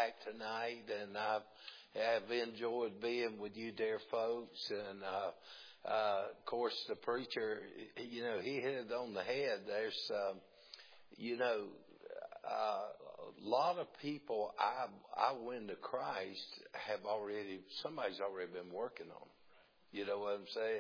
back tonight, and I have enjoyed being with you, dear folks. And of course, the preacher, he hit it on the head. There's, a lot of people I win to Christ somebody's already been working on them. You know what I'm saying?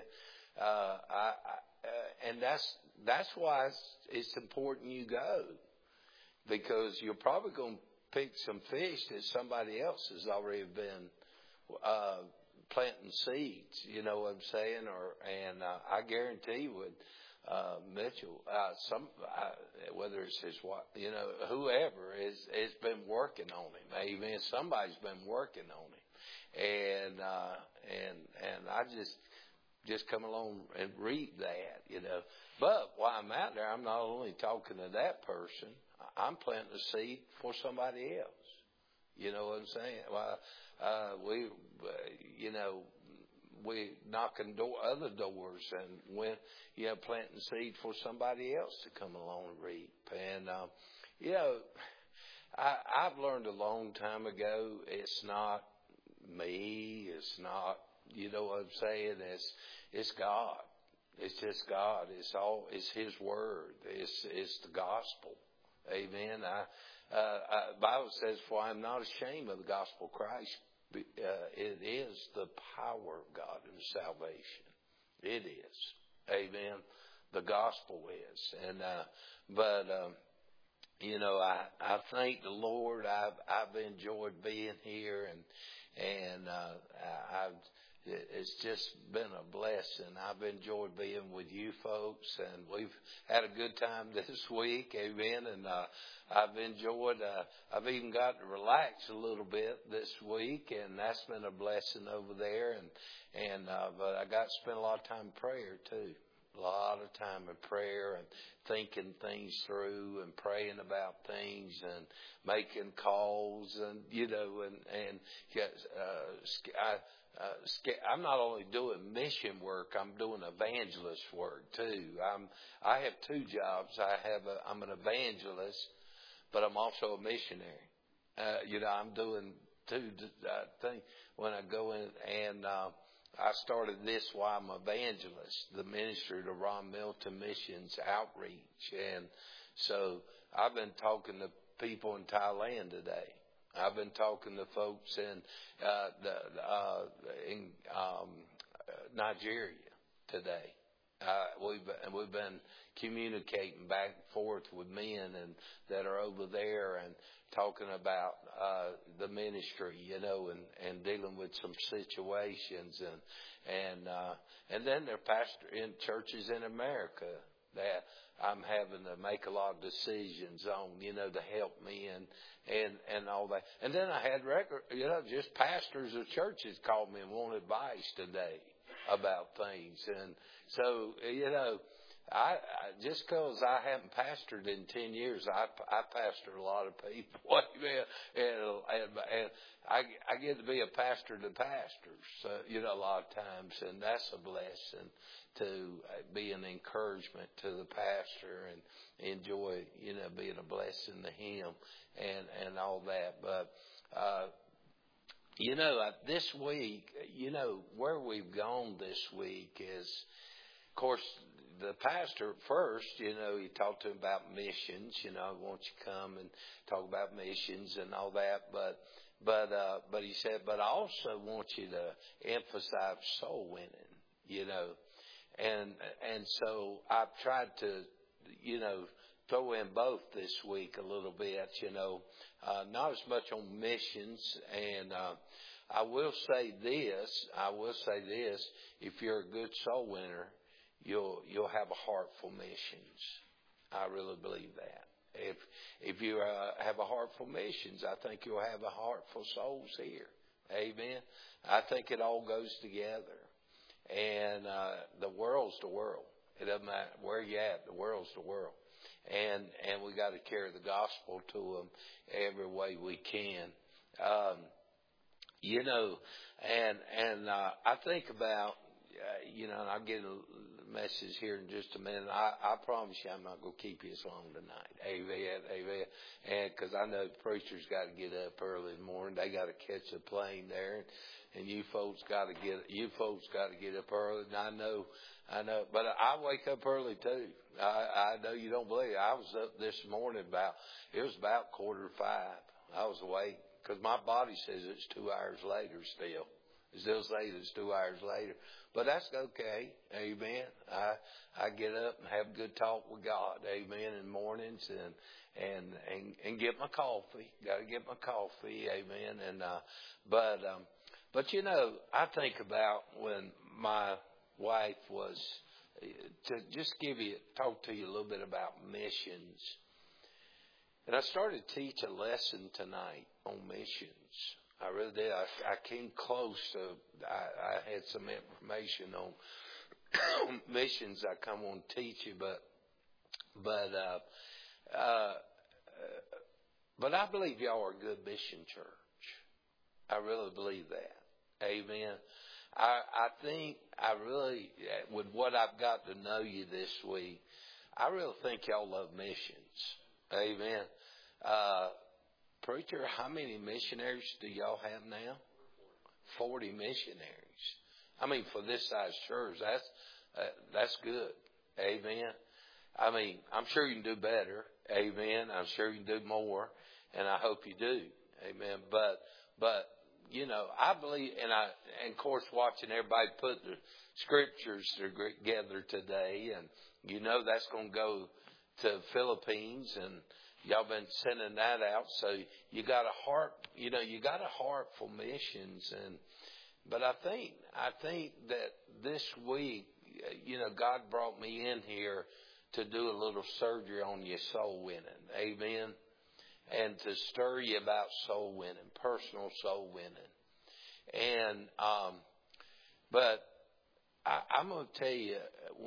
And that's why it's important you go, because you're probably going to pick some fish that somebody else has already been planting seeds. You know what I'm saying? And I guarantee Mitchell, whether it's his wife, whoever has been working on him. Amen. Somebody's been working on him, and I just come along and read that, But while I'm out there, I'm not only talking to that person. I'm planting a seed for somebody else. You know what I'm saying? Well, we knocking other doors, and when planting seed for somebody else to come along and reap. And I've learned a long time ago, it's not me, it's not, you know what I'm saying, it's God. It's just God. It's His Word. It's the gospel. Amen. Bible says, "For I am not ashamed of the gospel of Christ." It is the power of God in salvation. It is. Amen. The gospel is. And I thank the Lord. I've enjoyed being here, and it's just been a blessing. I've enjoyed being with you folks, and we've had a good time this week. Amen. And I've enjoyed, I've even got to relax a little bit this week, and that's been a blessing over there. But I got to spend a lot of time in prayer too. A lot of time in prayer and thinking things through and praying about things and making calls and I'm not only doing mission work, I'm doing evangelist work too. I have two jobs. I'm an evangelist, but I'm also a missionary. I'm doing two things when I go in, and I started this while I'm an evangelist, the ministry to Ron Milton Missions Outreach. And so I've been talking to people in Thailand today. I've been talking to folks in Nigeria today. We've been communicating back and forth with men that are over there and talking about the ministry, and dealing with some situations, and then they're pastor in churches in America that I'm having to make a lot of decisions on, to help me and all that. And then I had just pastors of churches called me and want advice today about things. And so, I just because I haven't pastored in 10 years, I pastor a lot of people. And I get to be a pastor to pastors, a lot of times, and that's a blessing to be an encouragement to the pastor and enjoy, being a blessing to him and all that. But, this week, where we've gone this week is, of course, the pastor first, he talked to him about missions. I want you to come and talk about missions and all that. But he said, but I also want you to emphasize soul winning, And so I've tried to, throw in both this week a little bit, not as much on missions. And I will say this, if you're a good soul winner, you'll have a heart for missions. I really believe that. If you have a heart for missions, I think you'll have a heart for souls here. Amen. I think it all goes together. And the world's the world. It doesn't matter where you at. The world's the world. And we got to carry the gospel to them every way we can. I think about and I'll get a message here in just a minute. I promise you I'm not going to keep you as long tonight. Amen, amen. And because I know the preacher's got to get up early in the morning. They got to catch a plane there. And you folks got to get up early. And I know, but I wake up early too. I know you don't believe it. I was up this morning it was about 4:45. I was awake because my body says it's 2 hours later still. It still says it's 2 hours later. But that's okay. Amen. I get up and have a good talk with God. Amen. In the mornings and get my coffee. Got to get my coffee. Amen. And, but I think about when my wife was, to just talk to you a little bit about missions. And I started to teach a lesson tonight on missions. I really did. I came close to, I had some information on missions I come on to teach you, but I believe y'all are a good mission church. I really believe that. Amen. I think with what I've got to know you this week, I really think y'all love missions. Amen. Preacher, how many missionaries do y'all have now? 40 missionaries. I mean, for this size church, that's good. Amen. I mean, I'm sure you can do better. Amen. I'm sure you can do more, and I hope you do. Amen. But I believe, and of course, watching everybody put the scriptures together today, and that's going to go to Philippines, and y'all been sending that out. So you got a heart, you got a heart for missions, but I think that this week, God brought me in here to do a little surgery on your soul winning. Amen. And to stir you about soul winning, personal soul winning. And, but I'm going to tell you,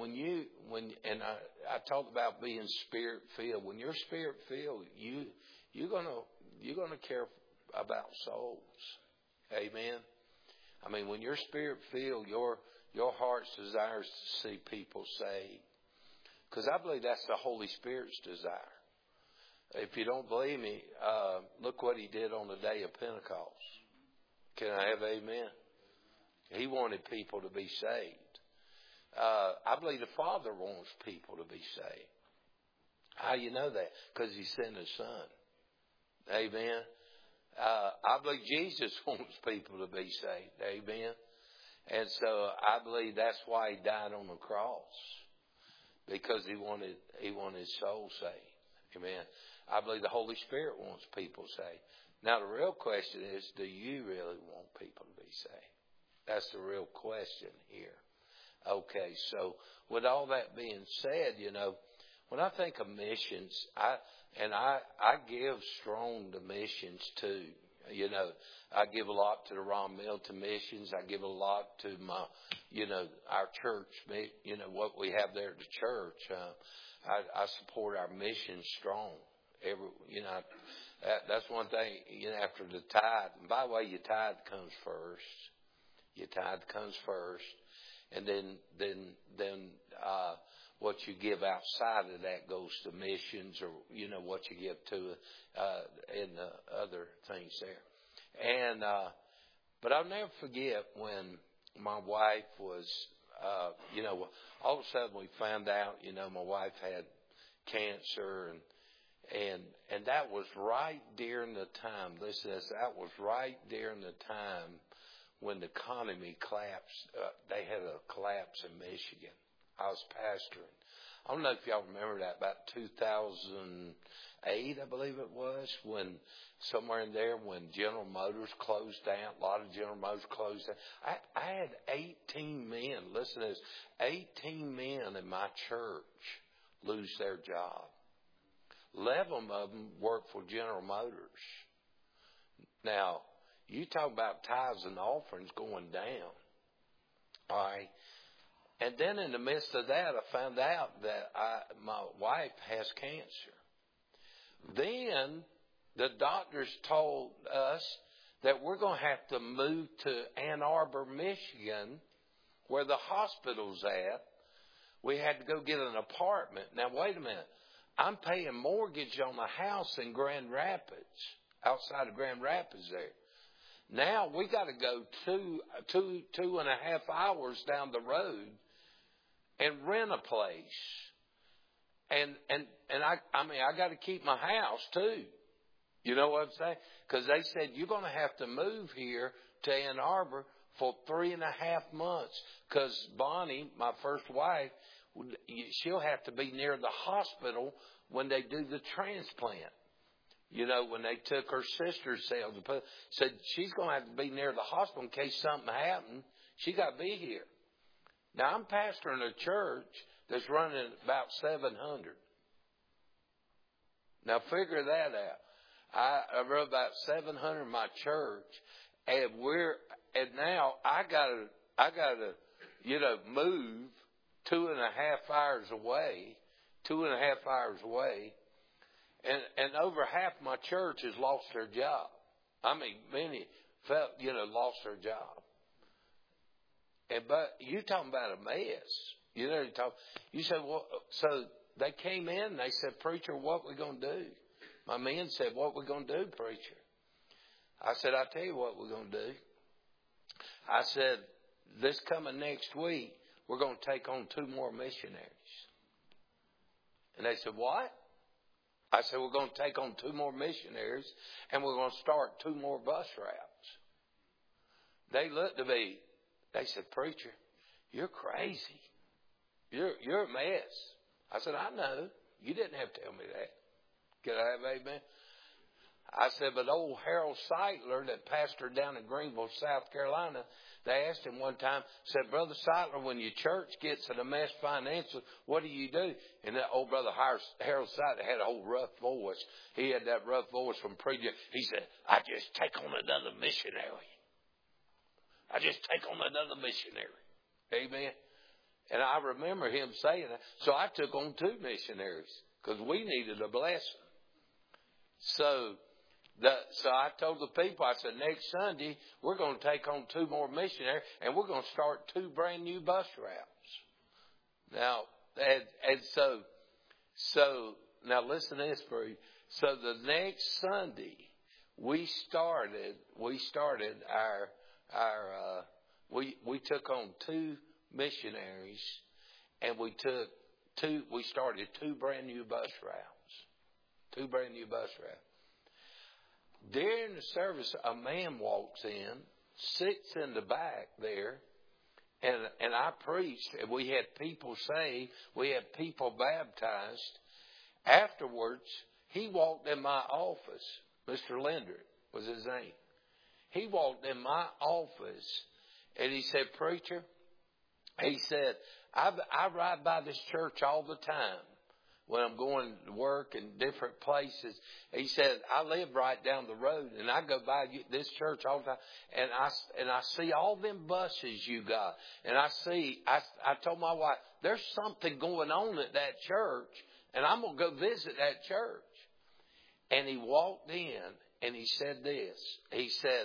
I talk about being spirit filled. When you're spirit filled, you're gonna care about souls. Amen. I mean, when you're spirit filled, your heart's desire is to see people saved. Because I believe that's the Holy Spirit's desire. If you don't believe me, look what He did on the day of Pentecost. Can I have amen? He wanted people to be saved. I believe the Father wants people to be saved. How do you know that? Because He sent His Son. Amen. I believe Jesus wants people to be saved. Amen. And so I believe that's why He died on the cross. Because He wanted His soul saved. Amen. I believe the Holy Spirit wants people saved. Now the real question is, do you really want people to be saved? That's the real question here. Okay, so with all that being said, when I think of missions, I give strong to missions too. I give a lot to the Ron Milton missions. I give a lot to my, our church, what we have there at the church. I support our mission strong. That's one thing, after the tithe. And by the way, your tithe comes first. Your tithe comes first. And then what you give outside of that goes to missions, or, what you give to, in the other things there. And, but I'll never forget when my wife was, all of a sudden we found out, my wife had cancer, and that was right during the time, listen to this, that was right during the time when the economy collapsed. They had a collapse in Michigan. I was pastoring. I don't know if y'all remember that, about 2008, I believe it was, when somewhere in there when General Motors closed down, a lot of General Motors closed down. I had 18 men, listen to this, 18 men in my church lose their job. 11 of them work for General Motors. Now, you talk about tithes and offerings going down. All right. And then in the midst of that, I found out that my wife has cancer. Then the doctors told us that we're going to have to move to Ann Arbor, Michigan, where the hospital's at. We had to go get an apartment. Now, wait a minute. I'm paying mortgage on a house in Grand Rapids, outside of Grand Rapids there. Now we got to go two and a half hours down the road and rent a place. And I got to keep my house too. You know what I'm saying? Because they said you're going to have to move here to Ann Arbor for 3.5 months. Because Bonnie, my first wife, she'll have to be near the hospital when they do the transplant. You know, when they took her sister's cells, said she's going to have to be near the hospital in case something happened. She got to be here. Now, I'm pastoring a church that's running about 700. Now, figure that out. I run about 700 in my church, and now I gotta, move 2.5 hours away, 2.5 hours away, and over half my church has lost their job. I mean, many felt, lost their job. But you talking about a mess. You said, well, so they came in and they said, preacher, what we going to do? My men said, what we going to do, preacher? I said, I'll tell you what we're going to do. I said, this coming next week, we're going to take on 2 more missionaries. And they said, what? I said, we're going to take on 2 more missionaries and we're going to start 2 more bus routes. They looked at me. They said, preacher, you're crazy. You're a mess. I said, I know. You didn't have to tell me that. Can I have amen? I said, but old Harold Seitler that pastored down in Greenville, South Carolina, they asked him one time, said, Brother Seitler, when your church gets in a mess financially, what do you do? And that old brother Harold Seitler had a whole rough voice. He had that rough voice from preaching. He said, I just take on another missionary. I just take on another missionary. Amen. And I remember him saying that. So I took on 2 missionaries because we needed a blessing. So I told the people, I said, next Sunday, we're going to take on 2 more missionaries, and we're going to start 2 brand new bus routes. Now, now listen to this, Bree. So the next Sunday, we took on 2 missionaries, and we started 2 brand new bus routes. 2 brand new bus routes. During the service, a man walks in, sits in the back there, and I preached, and we had people saved, we had people baptized. Afterwards, he walked in my office. Mr. Linder was his name. He walked in my office, and he said, preacher, he said, I ride by this church all the time when I'm going to work in different places. He said, I live right down the road, and I go by this church all the time, and I see all them buses you got. And I told my wife, there's something going on at that church, and I'm going to go visit that church. And he walked in, and he said this. He said,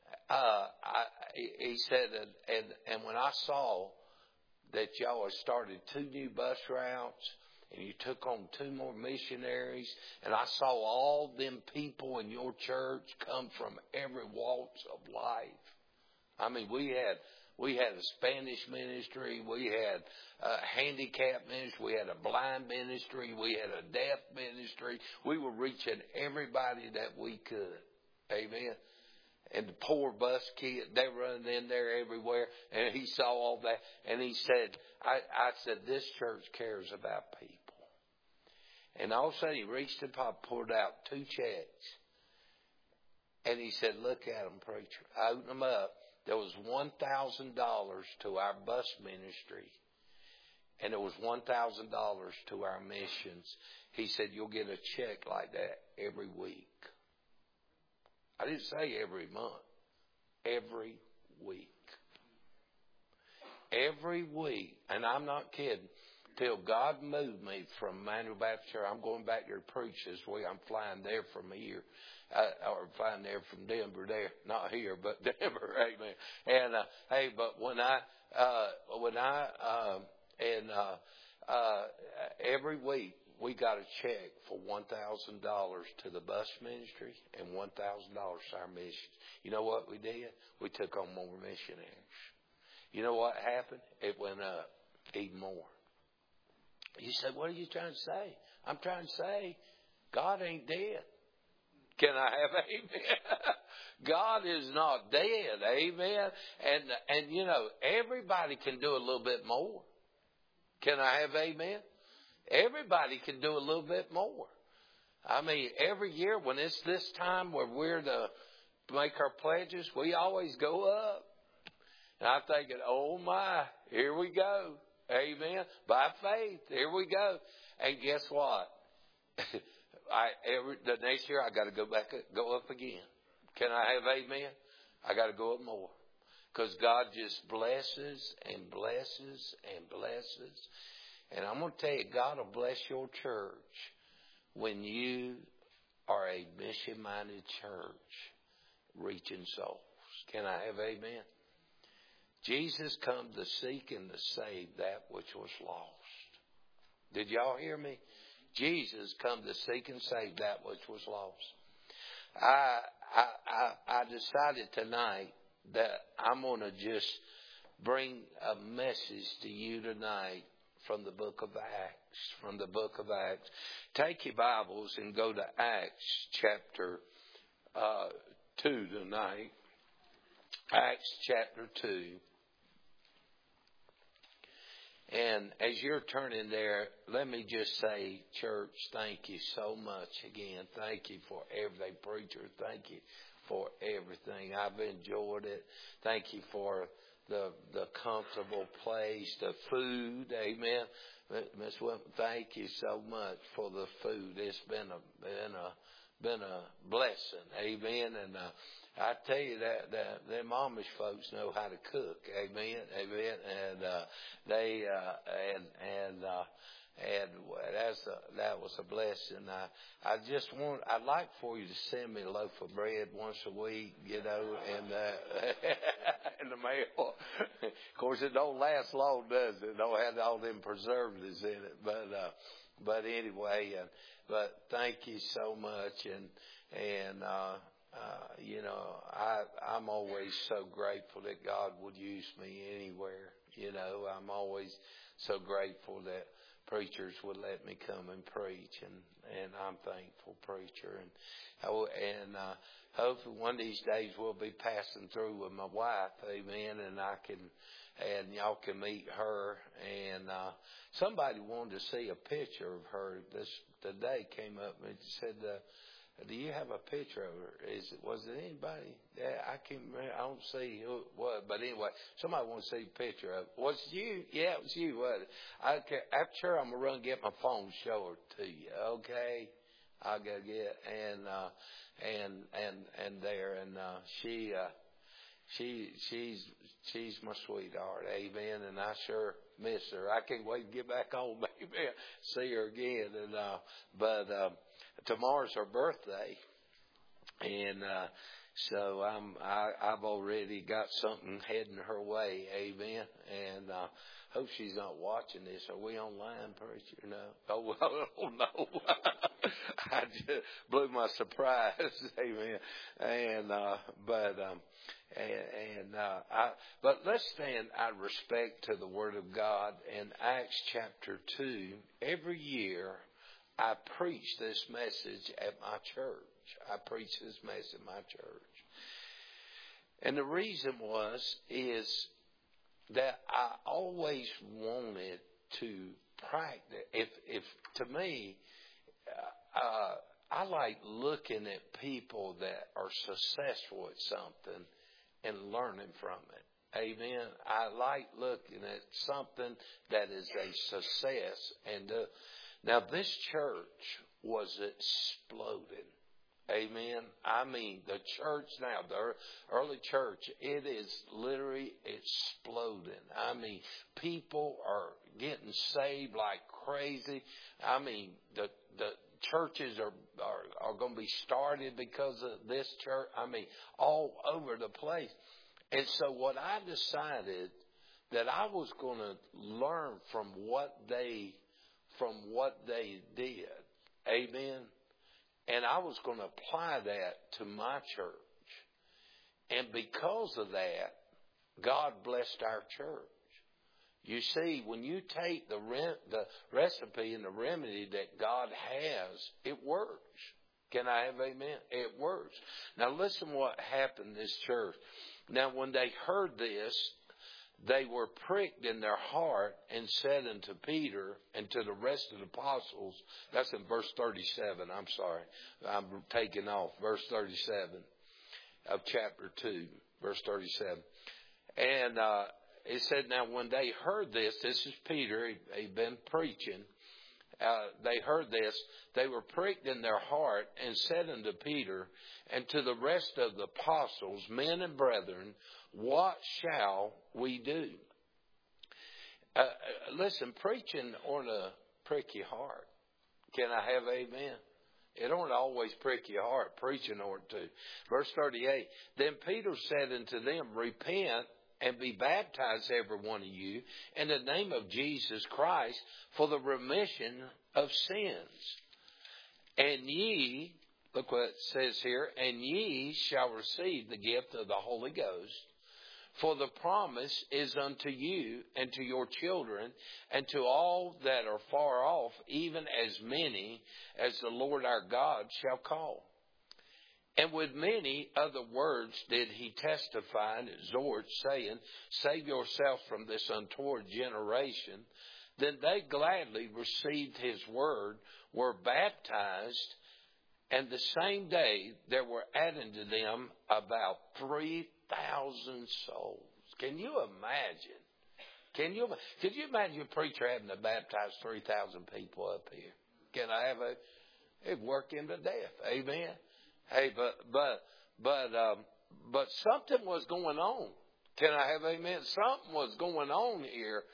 and when I saw that y'all had started 2 new bus routes, and you took on 2 more missionaries, and I saw all them people in your church come from every walks of life. I mean, we had a Spanish ministry, we had a handicap ministry, we had a blind ministry, we had a deaf ministry. We were reaching everybody that we could. Amen. And the poor bus kids, they running in there everywhere. And he saw all that. And he said, I said, this church cares about people. And all of a sudden he reached up and pulled out 2 checks. And he said, look at them, preacher. I opened them up. There was $1,000 to our bus ministry. And there was $1,000 to our missions. He said, you'll get a check like that every week. I didn't say every month. Every week. Every week. And I'm not kidding. till God moved me from Emmanuel Baptist Church. I'm going back there to preach this week. I'm flying there from here. Or flying there from Denver there. Not here, but Denver. Amen. And, hey, but every week we got a check for $1,000 to the bus ministry and $1,000 to our missions. You know what we did? We took on more missionaries. You know what happened? It went up even more. You said, what are you trying to say? I'm trying to say God ain't dead. Can I have amen? God is not dead. Amen. And you know, everybody can do a little bit more. Can I have amen? Everybody can do a little bit more. I mean, every year when it's this time where we're to make our pledges, we always go up. And I'm thinking, oh my, here we go. Amen. By faith, here we go. And guess what? The next year I got to go up again. Can I have amen? I got to go up more. Because God just blesses and blesses and blesses. And I'm going to tell you, God will bless your church when you are a mission-minded church reaching souls. Can I have amen? Jesus come to seek and to save that which was lost. Did y'all hear me? Jesus come to seek and save that which was lost. I decided tonight that I'm going to just bring a message to you tonight from the book of Acts. From the book of Acts. Take your Bibles and go to Acts chapter 2 tonight. Acts chapter 2. And as you're turning there, let me just say, church, thank you so much again. Thank you for everything, preacher. Thank you for everything. I've enjoyed it. Thank you for the comfortable place, the food. Amen. Miss Wilson, thank you so much for the food. It's been a blessing. Amen. And I tell you that them Amish folks know how to cook. Amen. Amen. And that was a blessing. I'd like for you to send me a loaf of bread once a week, you know, and in the mail. Of course, it don't last long, does it? It don't have all them preservatives in it. But anyway, but thank you so much, and you know, I'm always so grateful that God would use me anywhere. You know, I'm always so grateful that preachers would let me come and preach, and I'm thankful, preacher. And hopefully one of these days we'll be passing through with my wife, amen, and y'all can meet her. And somebody wanted to see a picture of her today, came up and said, do you have a picture of her? Was it anybody? I can't remember. I don't see who it was. But anyway, somebody wants to see a picture of it. Was it you? Yeah, it was you, wasn't it? Okay. After I'm going to run and get my phone and show her to you. Okay. I'll go get and there. And she's my sweetheart. Amen. And I sure miss her. I can't wait to get back home. Amen. See her again. And, tomorrow's her birthday, and so I've already got something heading her way. Amen. And hope she's not watching this. Are we online, preacher? No. Oh no. I just blew my surprise. Amen. And but let's stand out of respect to the Word of God in Acts chapter 2. Every year I preach this message at my church. I preach this message at my church. And the reason is that I always wanted to practice. If to me, I like looking at people that are successful at something and learning from it. Amen. I like looking at something that is a success. And now this church was exploding. Amen. I mean, the church now, the early church, it is literally exploding. I mean, people are getting saved like crazy. I mean, the churches are going to be started because of this church. I mean, all over the place. And so what I decided that I was going to learn from what they did. Amen. And I was going to apply that to my church. And because of that, God blessed our church. You see, when you take the recipe and the remedy that God has, it works. Can I have amen? It works. Now listen what happened in this church. Now when they heard this, they were pricked in their heart and said unto Peter and to the rest of the apostles, that's in verse 37, I'm sorry, I'm taking off, verse 37 of chapter 2, verse 37. And it said, now when they heard this is Peter, he'd been preaching, they heard this, they were pricked in their heart and said unto Peter and to the rest of the apostles, men and brethren, what shall we do? Listen, preaching ought to prick your heart. Can I have amen? It ought to always prick your heart. Preaching ought to. Verse 38, then Peter said unto them, repent and be baptized, every one of you, in the name of Jesus Christ for the remission of sins. And ye, look what it says here, and ye shall receive the gift of the Holy Ghost. For the promise is unto you and to your children and to all that are far off, even as many as the Lord our God shall call. And with many other words did he testify and exhort, saying, save yourselves from this untoward generation. Then they gladly received his word, were baptized, and the same day there were added to them about 3,000 souls. Can you imagine? Could you imagine a preacher having to baptize 3,000 people up here? Can I have it'd work him to death. Amen. Hey, but something was going on. Can I have amen? Something was going on here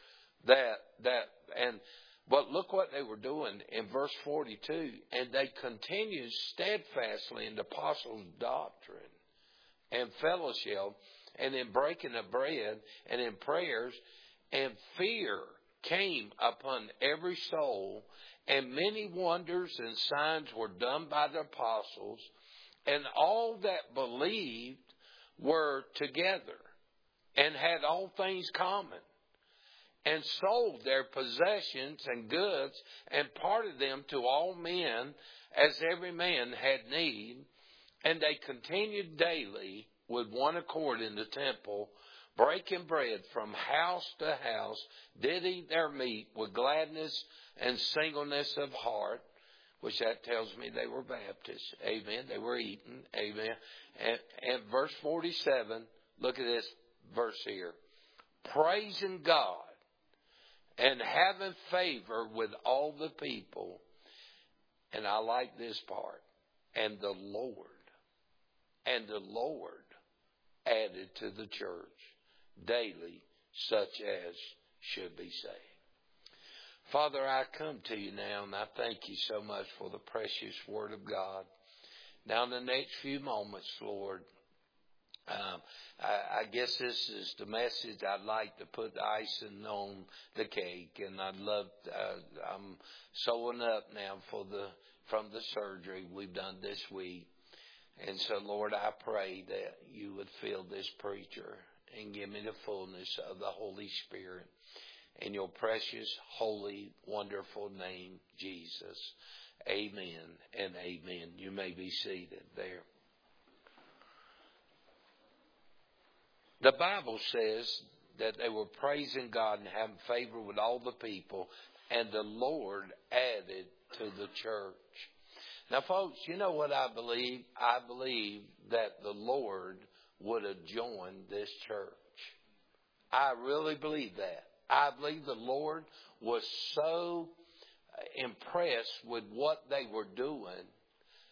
but look what they were doing in verse 42. And they continued steadfastly in the apostles' doctrine and fellowship, and in breaking of bread, and in prayers, and fear came upon every soul, and many wonders and signs were done by the apostles, and all that believed were together, and had all things common, and sold their possessions and goods, and parted them to all men, as every man had need. And they continued daily with one accord in the temple, breaking bread from house to house, did eat their meat with gladness and singleness of heart, which that tells me they were Baptists. Amen. They were eating. Amen. And verse 47, look at this verse here. Praising God and having favor with all the people. And I like this part. And the Lord added to the church daily such as should be saved. Father, I come to you now, and I thank you so much for the precious Word of God. Now, in the next few moments, Lord, I guess this is the message. I'd like to put the icing on the cake, and I'm sewing up now from the surgery we've done this week. And so, Lord, I pray that you would fill this preacher and give me the fullness of the Holy Spirit. In your precious, holy, wonderful name, Jesus. Amen and amen. You may be seated there. The Bible says that they were praising God and having favor with all the people, and the Lord added to the church. Now, folks, you know what I believe? I believe that the Lord would have joined this church. I really believe that. I believe the Lord was so impressed with what they were doing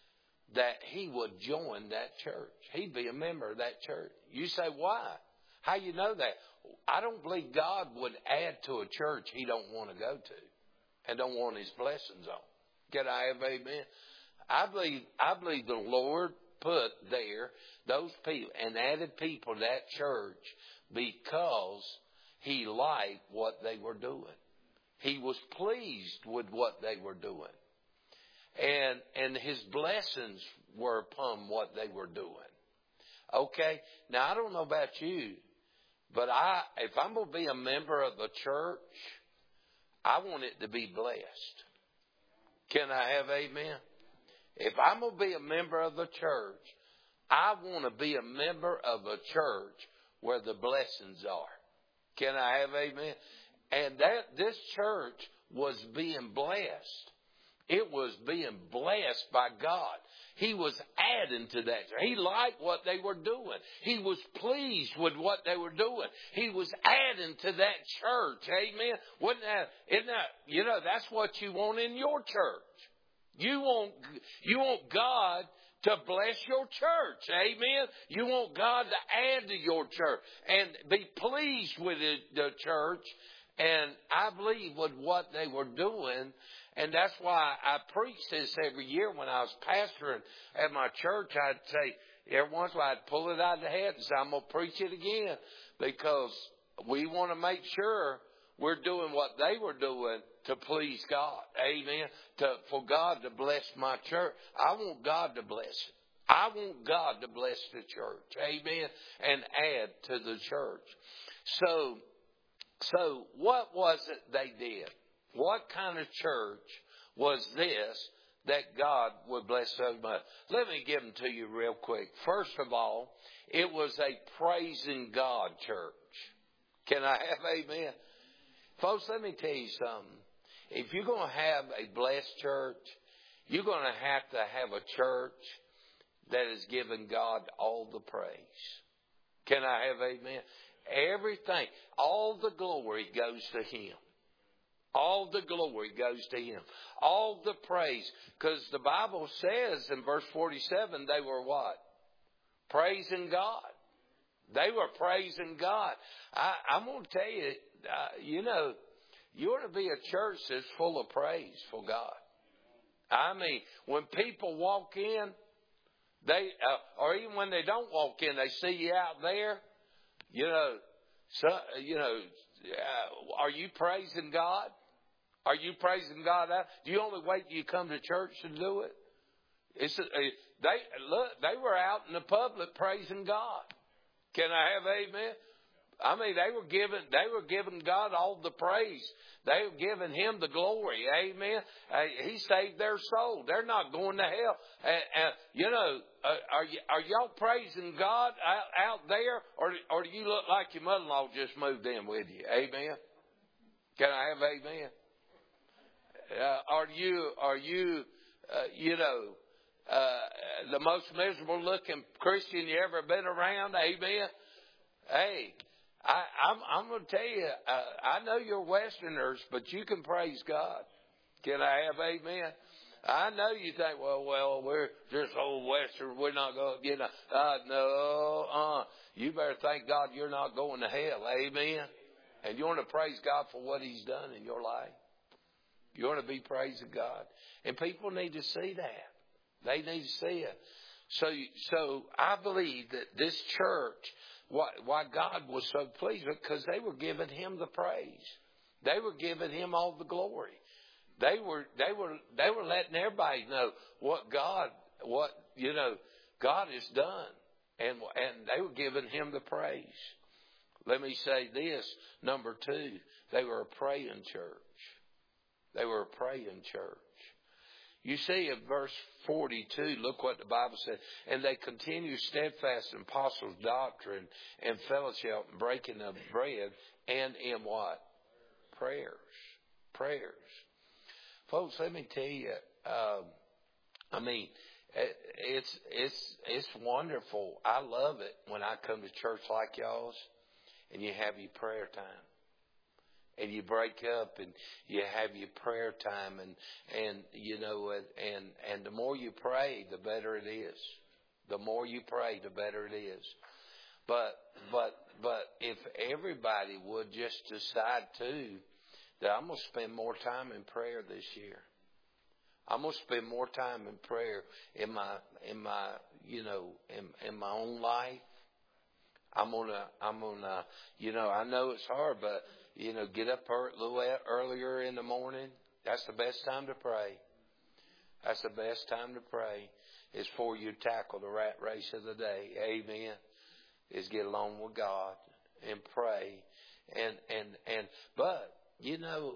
that he would join that church. He'd be a member of that church. You say, why? How you know that? I don't believe God would add to a church he don't want to go to and don't want his blessings on. Can I have amen? I believe the Lord put there those people and added people to that church because he liked what they were doing. He was pleased with what they were doing. And his blessings were upon what they were doing. Okay? Now, I don't know about you, but if I'm going to be a member of the church, I want it to be blessed. Can I have amen? If I'm going to be a member of the church, I want to be a member of a church where the blessings are. Can I have amen? And this church was being blessed. It was being blessed by God. He was adding to that. He liked what they were doing. He was pleased with what they were doing. He was adding to that church. Amen. Isn't that, that's what you want in your church. You want God to bless your church. Amen. You want God to add to your church and be pleased with the church. And I believe with what they were doing. And that's why I preach this every year when I was pastoring at my church. I'd say, every once in a while I'd pull it out of the head and say, I'm going to preach it again. Because we want to make sure we're doing what they were doing to please God. Amen. For God to bless my church. I want God to bless it. I want God to bless the church. Amen. And add to the church. So what was it they did? What kind of church was this that God would bless so much? Let me give them to you real quick. First of all, it was a praising God church. Can I have amen? Folks, let me tell you something. If you're going to have a blessed church, you're going to have a church that is giving God all the praise. Can I have amen? Everything, all the glory goes to Him. All the glory goes to Him. All the praise. Because the Bible says in verse 47, they were what? Praising God. They were praising God. I'm going to tell you, you ought to be a church that's full of praise for God. I mean, when people walk in, or even when they don't walk in, they see you out there, are you praising God? Are you praising God out? Do you only wait till you come to church to do it? They were out in the public praising God. Can I have amen? I mean, they were giving God all the praise. They were giving Him the glory. Amen. He saved their soul. They're not going to hell. Are y'all praising God out there, or do you look like your mother-in-law just moved in with you? Amen. Can I have amen? Are you the most miserable looking Christian you ever been around? Amen. Hey. I'm going to tell you, I know you're Westerners, but you can praise God. Can I have amen? I know you think, well, we're just old Western. We're not going, no. You better thank God you're not going to hell. Amen. And you want to praise God for what He's done in your life. You want to be praising God. And people need to see that. They need to see it. So I believe that this church, why God was so pleased, because they were giving Him the praise. They were giving Him all the glory. They were letting everybody know what God has done, and they were giving Him the praise. Let me say this, number 2, they were a praying church. They were a praying church. You see in verse 42, look what the Bible said. And they continued steadfast in apostles' doctrine and fellowship and breaking of bread, and in what? Prayers. Folks, let me tell you, it's wonderful. I love it when I come to church like y'all's and you have your prayer time. and you break up and you have your prayer time and you know, and the more you pray, the better it is. The more you pray, the better it is. But if everybody would just decide too that I'm going to spend more time in prayer this year. I'm going to spend more time in prayer in my you know, in my own life. I'm gonna, you know, I know it's hard, but you know, get up a little earlier in the morning. That's the best time to pray. That's the best time to pray. Is for you to tackle the rat race of the day. Amen. Is get along with God and pray, but you know,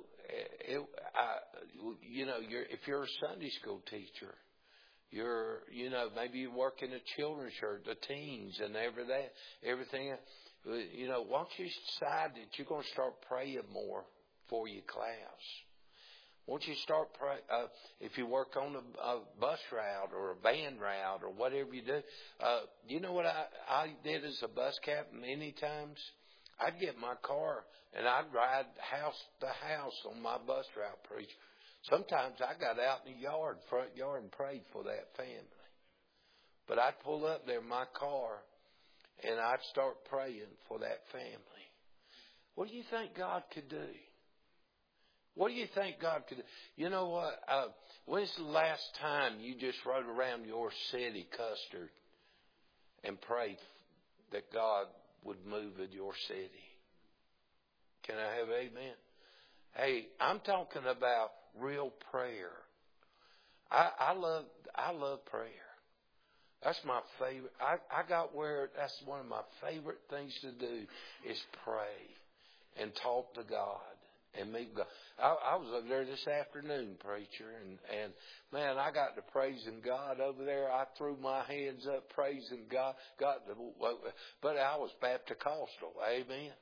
if you're a Sunday school teacher, you know, maybe you work in a children's church, the teens and everything. You know, why don't you decide that you're going to start praying more for your class? Won't you start praying? If you work on a bus route or a van route or whatever you do, you know what I did as a bus captain many times? I'd get my car and I'd ride house to house on my bus route, preacher. Sometimes I got out in the front yard, and prayed for that family. But I'd pull up there in my car and I'd start praying for that family. What do you think God could do? What do you think God could do? You know what? When's the last time you just rode around your city, Custer, and prayed that God would move in your city? Can I have amen? Hey, I'm talking about real prayer. I love prayer. That's my favorite. I got where that's one of my favorite things to do is pray and talk to God and meet God. I was over there this afternoon, preacher, and man, I got to praising God over there. I threw my hands up praising God. But I was Baptist-costal. Amen.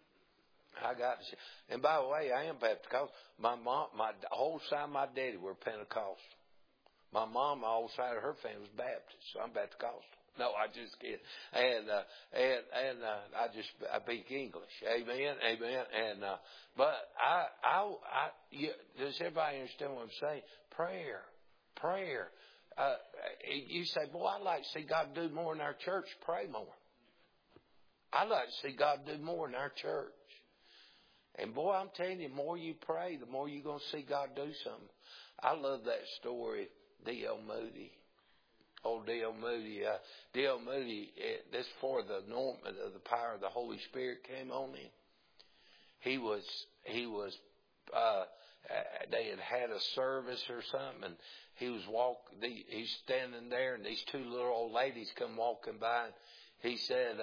And by the way, I am Baptist. My mom, the whole side of my daddy were Pentecostal. My mom, the whole side of her family was Baptist, so I'm Baptist-costal. No, I just kidding. And I speak English. Amen. Amen. And but does everybody understand what I'm saying? Prayer. You say, boy, I'd like to see God do more in our church. Pray more. I'd like to see God do more in our church. And boy, I'm telling you, the more you pray, the more you're going to see God do something. I love that story, D.L. Moody. Old D.L. Moody. D.L. Moody, this before the anointment of the power of the Holy Spirit came on him. He was, they had a service or something, and he's standing there, and these two little old ladies come walking by, and he said,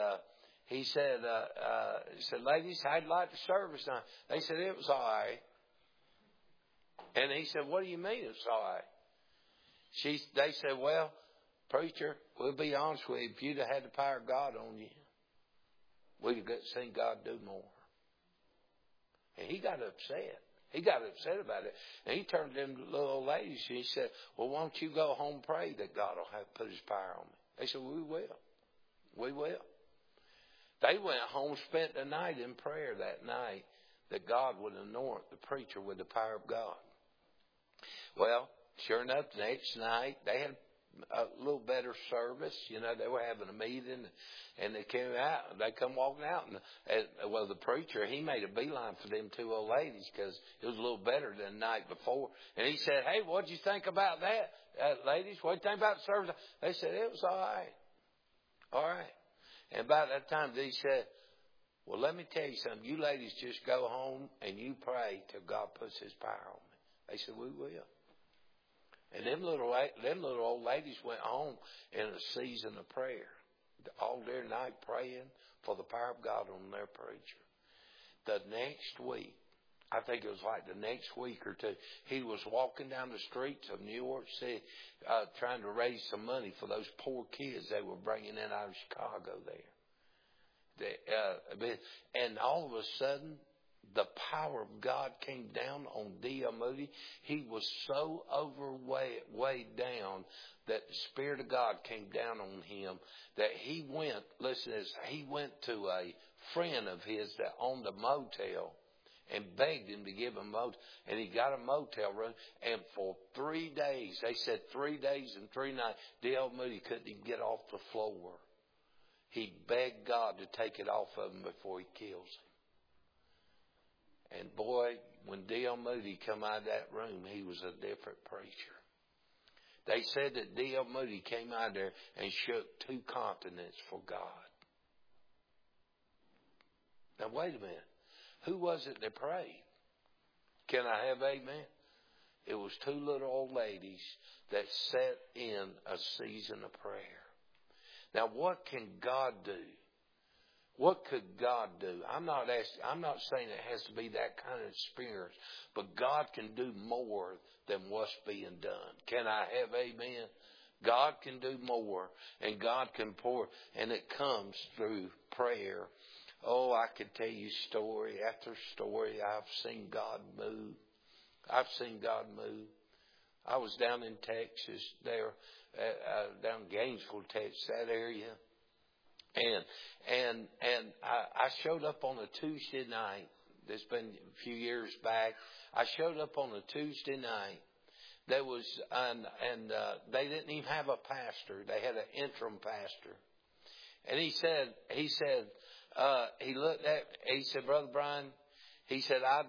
ladies, how'd you like the service now? They said, it was all right. And he said, what do you mean it's all right? They said, well, preacher, we'll be honest with you. If you'd have had the power of God on you, we'd have seen God do more. And he got upset. He got upset about it. And he turned to them little old ladies and he said, well, why don't you go home and pray that God will have put his power on me? They said, we will. We will. They went home, spent the night in prayer that night that God would anoint the preacher with the power of God. Well, sure enough, the next night, they had a little better service. You know, they were having a meeting, and they came out. They come walking out, and the preacher, he made a beeline for them two old ladies because it was a little better than the night before. And he said, hey, what'd you think about that, ladies? What'd you think about the service? They said, it was all right. All right. And about that time, they said, well, let me tell you something. You ladies just go home and you pray till God puts his power on me. They said, we will. And them little old ladies went home in a season of prayer. All their night praying for the power of God on their preacher. The next week, I think it was like the next week or two, he was walking down the streets of New York City trying to raise some money for those poor kids they were bringing in out of Chicago there. And all of a sudden, the power of God came down on D.L. Moody. He was so weighed down that the Spirit of God came down on him that he went to a friend of his that owned a motel, and begged him to give him a motel. And he got a motel room. And for 3 days, they said 3 days and 3 nights, D.L. Moody couldn't even get off the floor. He begged God to take it off of him before he kills him. And boy, when D.L. Moody come out of that room, he was a different preacher. They said that D.L. Moody came out there and shook 2 continents for God. Now, wait a minute. Who was it that prayed? Can I have amen? It was 2 little old ladies that sat in a season of prayer. Now, what can God do? What could God do? I'm not saying it has to be that kind of experience, but God can do more than what's being done. Can I have amen? God can do more, and God can pour, and it comes through prayer. Oh, I could tell you story after story. I've seen God move. I've seen God move. I was down in Texas there, down Gainesville, Texas, that area. And I showed up on a Tuesday night. It's been a few years back. I showed up on a Tuesday night. There was, they didn't even have a pastor. They had an interim pastor. And he said, Brother Brian, he said, I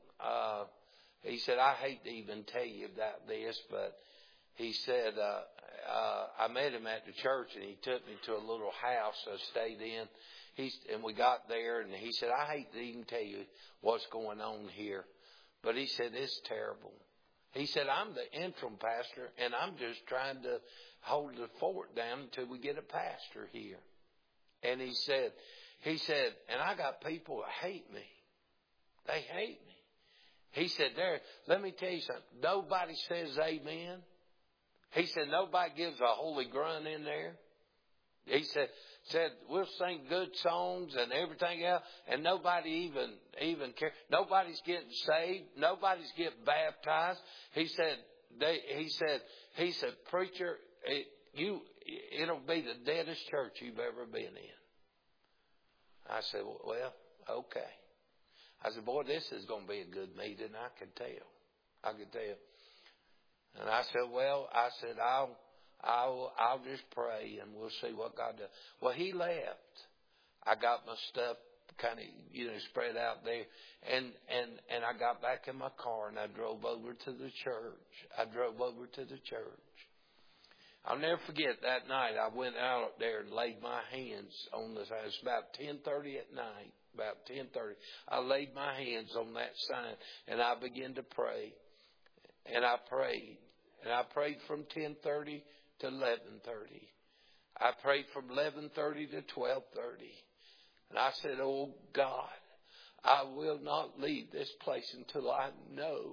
hate to even tell you about this, but he said, I met him at the church and he took me to a little house I stayed in. And we got there and he said, I hate to even tell you what's going on here. But he said, it's terrible. He said, I'm the interim pastor and I'm just trying to hold the fort down until we get a pastor here. And he said, and I got people that hate me. They hate me. He said, let me tell you something. Nobody says amen. He said, nobody gives a holy grunt in there. He said, we'll sing good songs and everything else, and nobody even care. Nobody's getting saved. Nobody's getting baptized. He said, preacher, it'll be the deadest church you've ever been in. I said, well, okay. I said, boy, this is going to be a good meeting. I can tell. And I said, I'll just pray and we'll see what God does. Well, he left. I got my stuff kind of, spread out there. And I got back in my car and I drove over to the church. I'll never forget that night. I went out there and laid my hands on this. It was about 10:30 at night. About 10:30. I laid my hands on that sign and I began to pray. And I prayed. And I prayed from 10:30 to 11:30. I prayed from 11:30 to 12:30. And I said, oh God, I will not leave this place until I know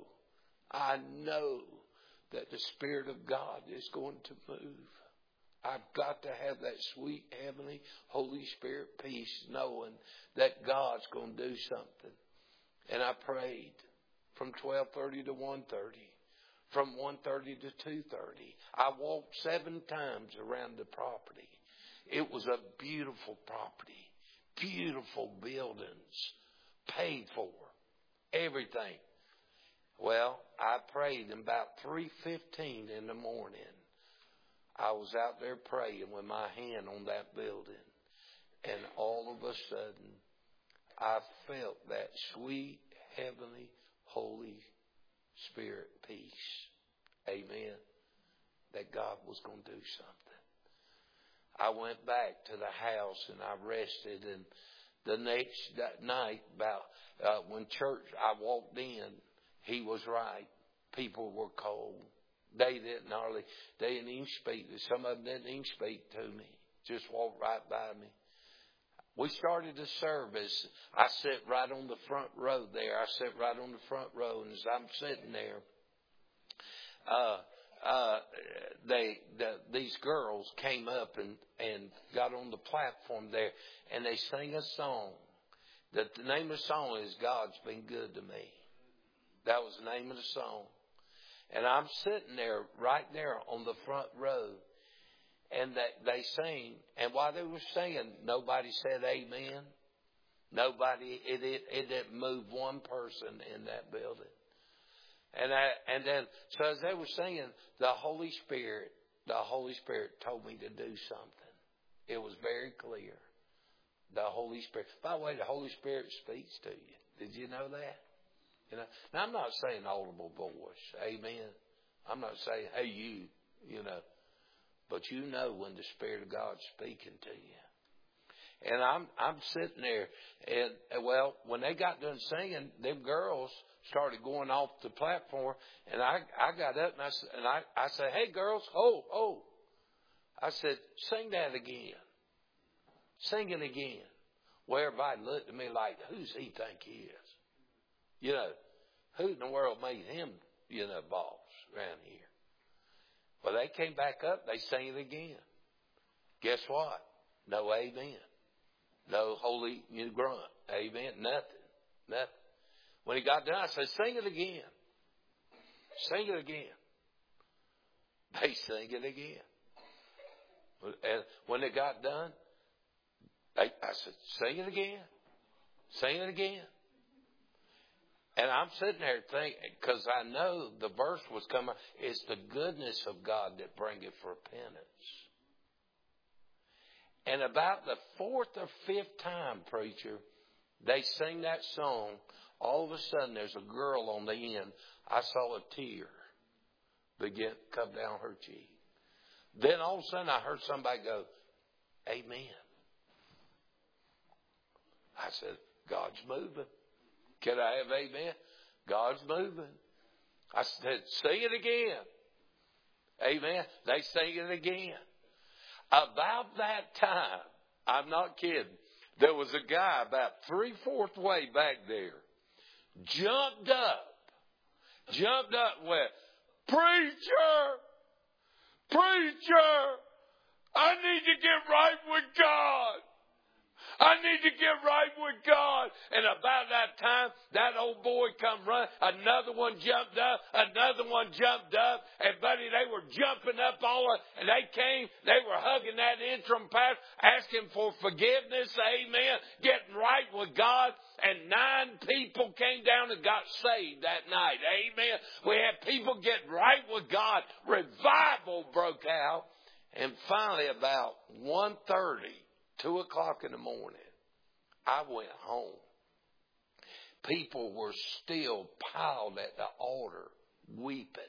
that the Spirit of God is going to move. I've got to have that sweet, heavenly, Holy Spirit peace, knowing that God's going to do something. And I prayed from 12:30 to 1:30, from 1:30 to 2:30. I walked 7 times around the property. It was a beautiful property, beautiful buildings, paid for, everything. Well, I prayed, and about 3:15 in the morning, I was out there praying with my hand on that building. And all of a sudden, I felt that sweet, heavenly, Holy Spirit peace. Amen. That God was going to do something. I went back to the house and I rested. And the next night, when I walked in, he was right. People were cold. They didn't even speak. Some of them didn't even speak to me. Just walked right by me. We started the service. I sat right on the front row there. And as I'm sitting there, these girls came up and got on the platform there, and they sang a song. The name of the song is God's Been Good to Me. That was the name of the song. And I'm sitting there, right there on the front row. And they sang. And while they were singing, nobody said amen. Nobody, it didn't move one person in that building. And then, so as they were singing, the Holy Spirit told me to do something. It was very clear. The Holy Spirit. By the way, the Holy Spirit speaks to you. Did you know that? You know. Now, I'm not saying audible voice. Amen. I'm not saying, hey, you know. But you know when the Spirit of God's speaking to you. And I'm sitting there, and well, when they got done singing, them girls started going off the platform, and I got up and I said, hey girls, oh. I said, sing that again. Sing it again. Well, everybody looked at me like, who's he think he is? You know, who in the world made him, boss around here? Well, they came back up, they sang it again. Guess what? No amen. No holy grunt. Amen. Nothing. When he got done, I said, sing it again. Sing it again. They sang it again. And when they got done, I said, sing it again. Sing it again. And I'm sitting there thinking, because I know the verse was coming, it's the goodness of God that bringeth repentance. And about the fourth or fifth time, preacher, they sing that song. All of a sudden, there's a girl on the end. I saw a tear begin to come down her cheek. Then all of a sudden, I heard somebody go, amen. I said, God's moving. Can I have amen? God's moving. I said, sing it again. Amen. They sing it again. About that time, I'm not kidding, there was a guy about 3/4 way back there, jumped up and went, Preacher, I need to get right with God. I need to get right with God. And about that time, that old boy come running. Another one jumped up. And buddy, they were jumping up and they came. They were hugging that interim pastor, asking for forgiveness. Amen. Getting right with God. And 9 people came down and got saved that night. Amen. We had people getting right with God. Revival broke out. And finally, about 1:30, 2 o'clock in the morning, I went home. People were still piled at the altar, weeping.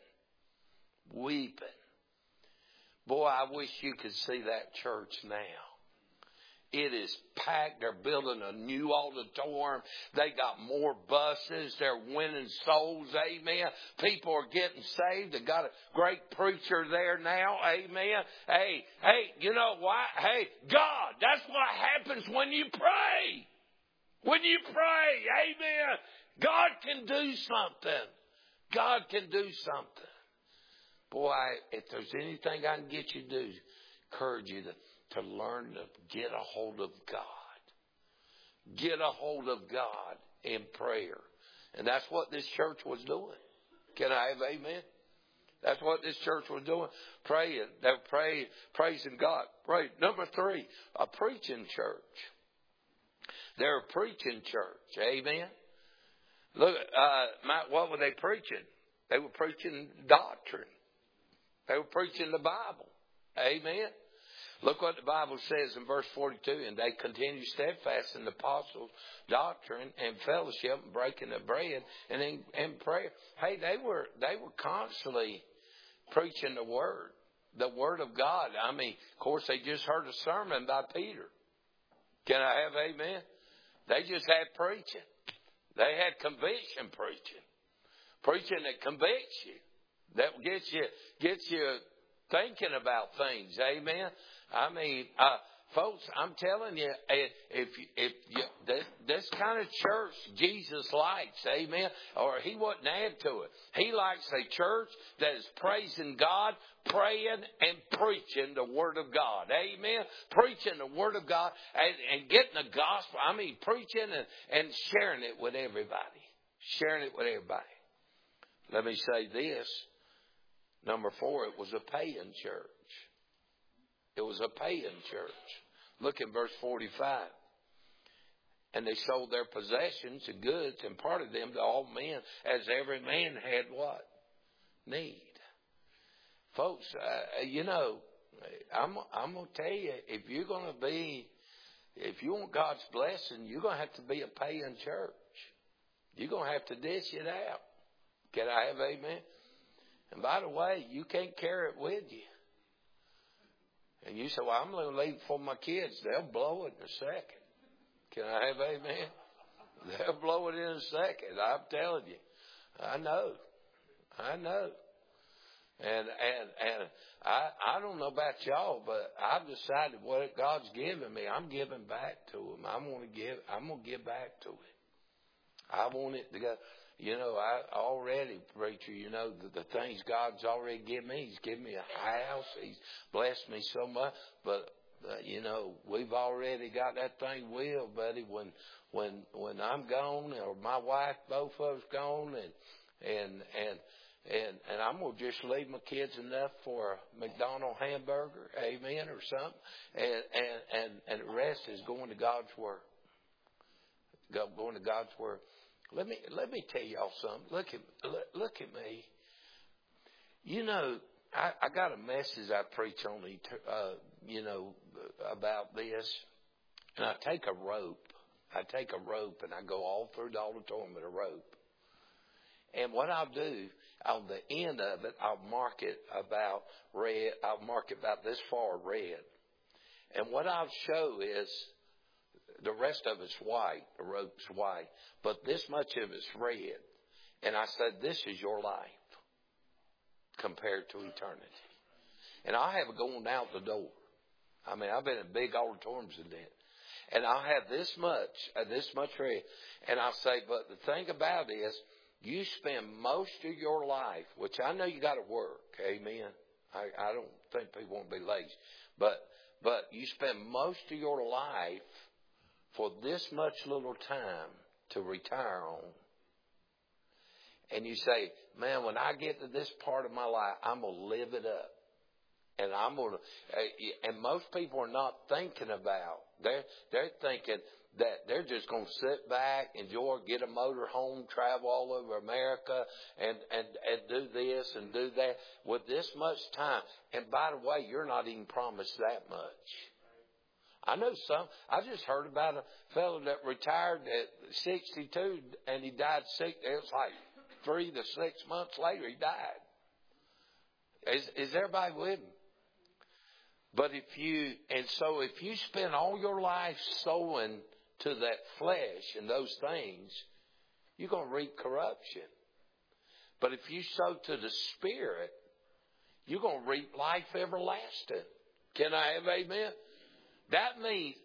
Boy, I wish you could see that church now. It is packed. They're building a new auditorium. They got more buses. They're winning souls. Amen. People are getting saved. They got a great preacher there now. Amen. Hey, you know why? Hey, God, that's what happens when you pray. When you pray. Amen. God can do something. God can do something. Boy, if there's anything I can get you to do, encourage you to learn to get a hold of God. Get a hold of God in prayer. And that's what this church was doing. Can I have amen? That's what this church was doing. Praying. They were praising God. Pray. Number 3, a preaching church. They're a preaching church. Amen. Look, what were they preaching? They were preaching doctrine. They were preaching the Bible. Amen. Look what the Bible says in verse 42. And they continued steadfast in the apostles' doctrine and fellowship and breaking the bread and in prayer. Hey, they were constantly preaching the Word of God. I mean, of course, they just heard a sermon by Peter. Can I have amen? They just had preaching. They had conviction preaching. Preaching that convicts you. That gets you thinking about things. Amen. I mean, folks, I'm telling you, if this kind of church Jesus likes, amen, or he wouldn't add to it. He likes a church that is praising God, praying and preaching the Word of God. Amen. Preaching the Word of God and getting the gospel. I mean, preaching and sharing it with everybody. Sharing it with everybody. Let me say this. Number 4, it was a paying church. It was a paying church. Look in verse 45. And they sold their possessions and goods and parted them to all men, as every man had what? Need. Folks, I'm going to tell you, if you want God's blessing, you're going to have to be a paying church. You're going to have to dish it out. Can I have amen? And by the way, you can't carry it with you. And you say, well, I'm going to leave it for my kids. They'll blow it in a second. Can I have amen? They'll blow it in a second. I'm telling you. I know. And I don't know about y'all, but I've decided what God's given me, I'm giving back to Him. I'm going to give back to it. I want it to go. I already, preacher, the things God's already given me. He's given me a house. He's blessed me so much. But, we've already got that thing willed, buddy. When I'm gone, or my wife, both of us gone, and I'm going to just leave my kids enough for a McDonald's hamburger, amen, or something. And the rest is going to God's Word. Going to God's Word. Let me tell y'all something. Look at me. I got a message I preach on, about this. And I take a rope and I go all through the auditorium with a rope. And what I'll do, on the end of it, I'll mark it about red. I'll mark it about this far red. And what I'll show is, the rest of it's white. The rope's white. But this much of it's red. And I said, this is your life compared to eternity. And I'll have it going out the door. I mean, I've been in big auditoriums and that. And I'll have this much red. And I'll say, but the thing about it is, you spend most of your life, which I know you got to work. Amen. I don't think people want to be lazy. But you spend most of your life for this much little time to retire on. And you say, man, when I get to this part of my life, I'm going to live it up. And and most people are not thinking about, they're thinking that they're just going to sit back, enjoy, get a motor home, travel all over America, and do this and do that with this much time. And by the way, you're not even promised that much. I know some. I just heard about a fellow that retired at 62 and he died sick. It was like 3 to 6 months later he died. Is everybody with me? But if you spend all your life sowing to that flesh and those things, you're going to reap corruption. But if you sow to the Spirit, you're going to reap life everlasting. Can I have amen? That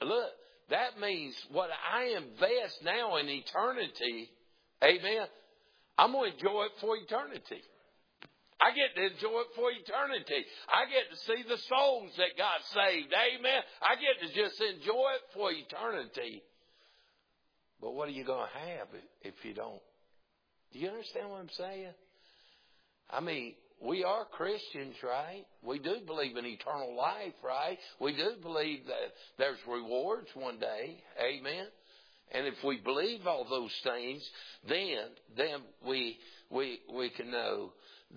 means what I invest now in eternity, amen, I'm going to enjoy it for eternity. I get to enjoy it for eternity. I get to see the souls that got saved, amen. I get to just enjoy it for eternity. But what are you going to have if you don't? Do you understand what I'm saying? I mean, we are Christians, right? We do believe in eternal life, right? We do believe that there's rewards one day, amen. And if we believe all those things, then we can know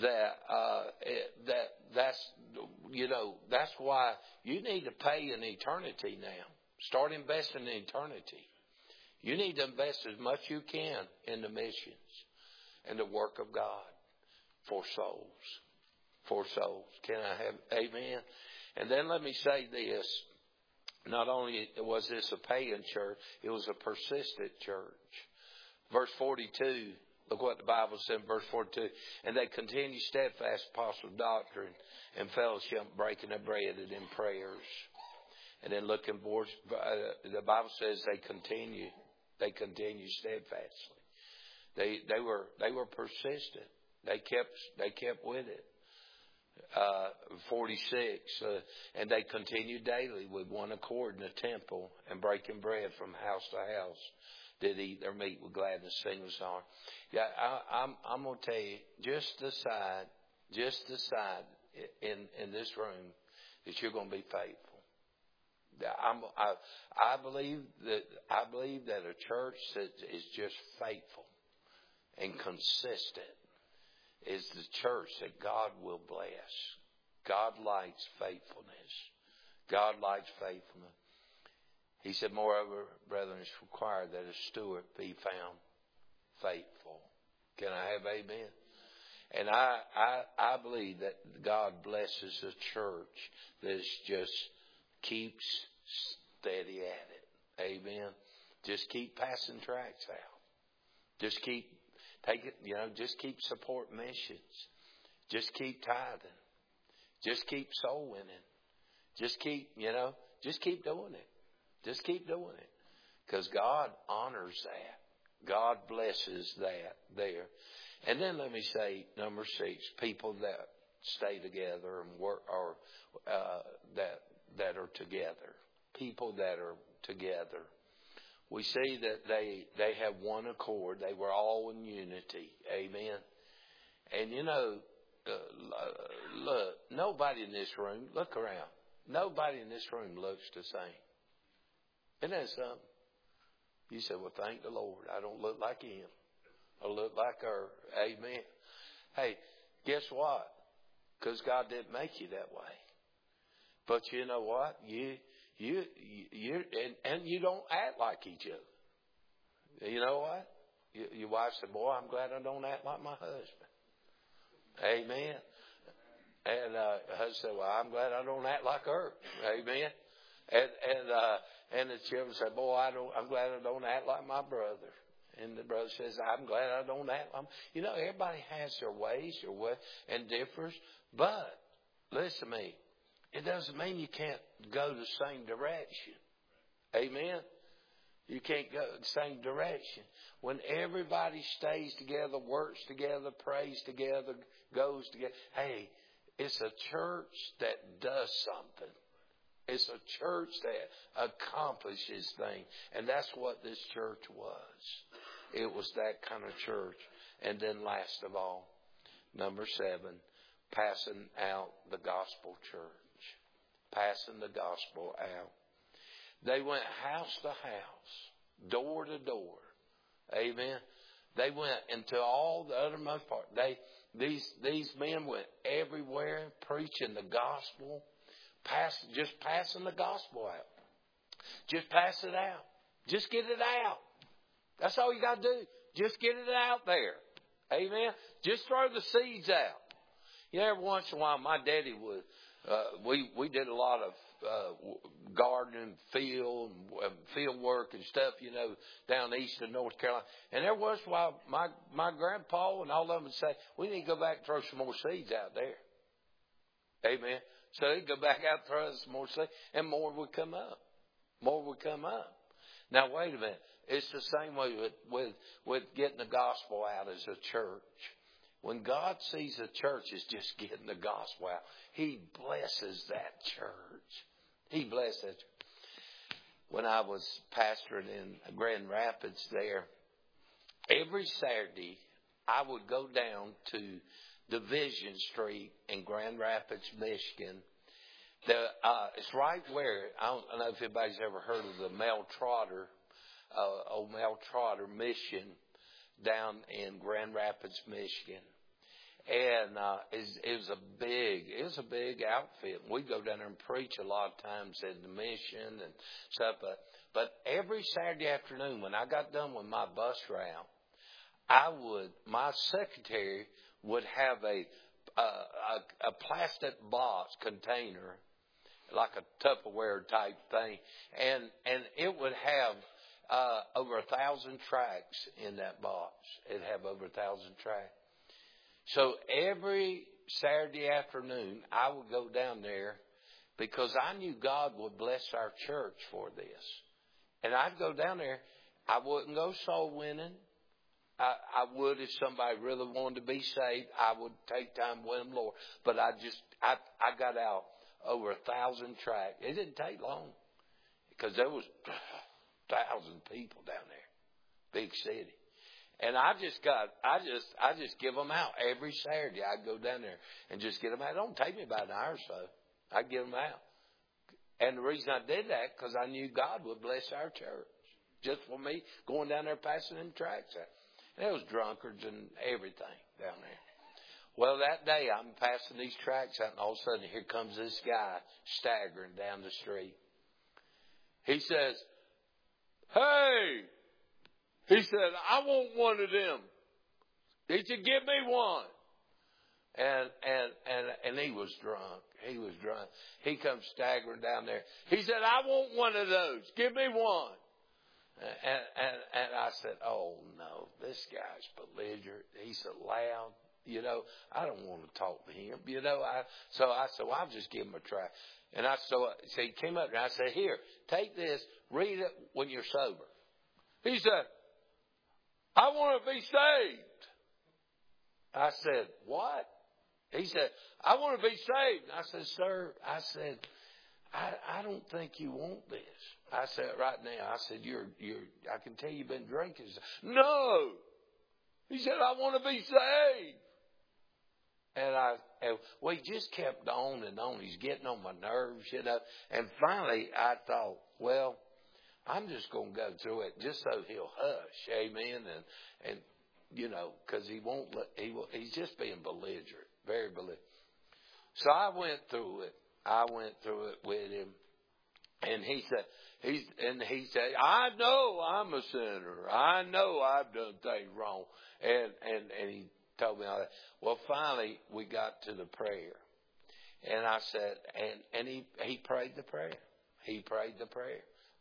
that's why you need to pay in eternity now. Start investing in eternity. You need to invest as much as you can in the missions and the work of God for souls. For souls. Can I have amen? And then let me say this. Not only was this a paying church, it was a persistent church. Verse 42, look what the Bible said in verse 42. And they continued steadfast apostle doctrine and fellowship, breaking of bread and in prayers. And then looking forward, the Bible says they continued steadfastly. They were persistent. They kept with it. 46, and they continued daily with one accord in the temple and breaking bread from house to house. Did eat their meat with gladness, sing a song. Yeah, I'm going to tell you, just decide in this room that you're going to be faithful. I believe that a church that is just faithful and consistent is the church that God will bless. God likes faithfulness. God likes faithfulness. He said, moreover, brethren, it's required that a steward be found faithful. Can I have amen? And I believe that God blesses a church that just keeps steady at it. Amen. Just keep passing tracts out. Just keep taking, just keep supporting missions. Just keep tithing. Just keep soul winning. Just keep doing it. Just keep doing it. Because God honors that. God blesses that there. And then let me say, number 6, people that stay together and work, or that are together. People that are together. We see that they have one accord. They were all in unity. Amen. And look, nobody in this room, look around. Nobody in this room looks the same. Isn't that something? You say, well, thank the Lord. I don't look like him. I look like her. Amen. Hey, guess what? Because God didn't make you that way. But you know what? You don't act like each other. You know what? Your wife said, boy, I'm glad I don't act like my husband. Amen. And husband said, well, I'm glad I don't act like her. Amen. And the children said, boy, I'm glad I don't act like my brother. And the brother says, I'm glad I don't act like. Everybody has their ways and differs. But listen to me. It doesn't mean you can't go the same direction. Amen. You can't go the same direction. When everybody stays together, works together, prays together, goes together. Hey, it's a church that does something. It's a church that accomplishes things. And that's what this church was. It was that kind of church. And then last of all, number 7, passing out the gospel church. Passing the gospel out. They went house to house, door to door. Amen. They went into all the uttermost part. These men went everywhere preaching the gospel, just passing the gospel out. Just pass it out. Just get it out. That's all you got to do. Just get it out there. Amen. Just throw the seeds out. Every once in a while, my daddy would. We did a lot of gardening, field work and stuff, down east of North Carolina. And every once in a while, my grandpa and all of them would say, we need to go back and throw some more seeds out there. Amen. So they'd go back out and throw some more seeds, and more would come up. More would come up. Now, wait a minute. It's the same way with getting the gospel out as a church. When God sees a church is just getting the gospel out, He blesses that church. He blesses that church. When I was pastoring in Grand Rapids there, every Saturday I would go down to Division Street in Grand Rapids, Michigan. It's right where, I don't know if anybody's ever heard of the Mel Trotter, old Mel Trotter mission down in Grand Rapids, Michigan. And it was a big outfit. We'd go down there and preach a lot of times at the mission and stuff. But every Saturday afternoon when I got done with my bus route, my secretary would have a plastic box container, like a Tupperware type thing, and it would have over 1,000 tracts in that box. It'd have over 1,000 tracts. So every Saturday afternoon, I would go down there because I knew God would bless our church for this. And I'd go down there. I wouldn't go soul winning. I would if somebody really wanted to be saved. I would take time with them, Lord. But I got out over 1,000 tracts. It didn't take long because there was 1,000 people down there, big city. And I just give them out every Saturday. I'd go down there and just get them out. It don't take me about an hour or so. I'd get them out. And the reason I did that, because I knew God would bless our church. Just for me going down there passing them tracts out. And there was drunkards and everything down there. Well, that day I'm passing these tracts out, and all of a sudden here comes this guy staggering down the street. He says, "Hey," he said, "I want one of them." He said, "Give me one." And he was drunk. He was drunk. He comes staggering down there. He said, "I want one of those. Give me one." And I said, "Oh no, this guy's belligerent. He's so loud. You know, I don't want to talk to him. You know, so I said, well, I'll just give him a try." And so he came up and I said, "Here, take this. Read it when you're sober." He said, "I want to be saved." I said, "What?" He said, "I want to be saved." And I said, "Sir," I said, I don't think you want this." I said, "Right now," I said, I can tell you've been drinking." He said, "No." He said, "I want to be saved." And he just kept on and on. He's getting on my nerves, you know. And finally, I thought, well, I'm just going to go through it just so he'll hush, amen. And you know, because he's just being belligerent, very belligerent. So I went through it. With him, and he said, "I know I'm a sinner. I know I've done things wrong." And he told me all that. Well, finally we got to the prayer, and I said, and he prayed the prayer. He prayed the prayer,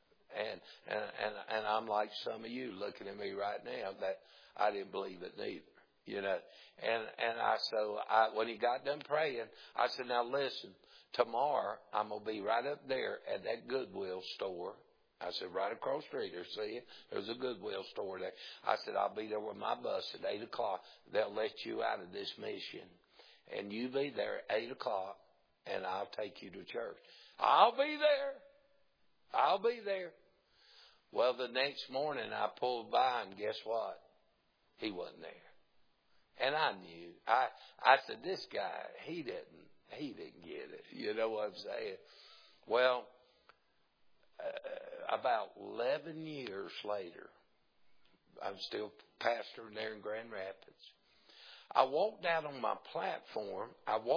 and I'm like some of you looking at me right now that I didn't believe it neither, you know. And when he got done praying, I said, "Now listen. Tomorrow, I'm going to be right up there at that Goodwill store." I said, "Right across the street there, see it? There's a Goodwill store there." I said, "I'll be there with my bus at 8 o'clock. They'll let you out of this mission. And you be there at 8 o'clock, and I'll take you to church." I'll be there. Well, the next morning, I pulled by, and guess what? He wasn't there. And I knew. I said, this guy, he didn't get it. You know what I'm saying? Well, about 11 years later, I'm still pastoring there in Grand Rapids. I walked out on my platform.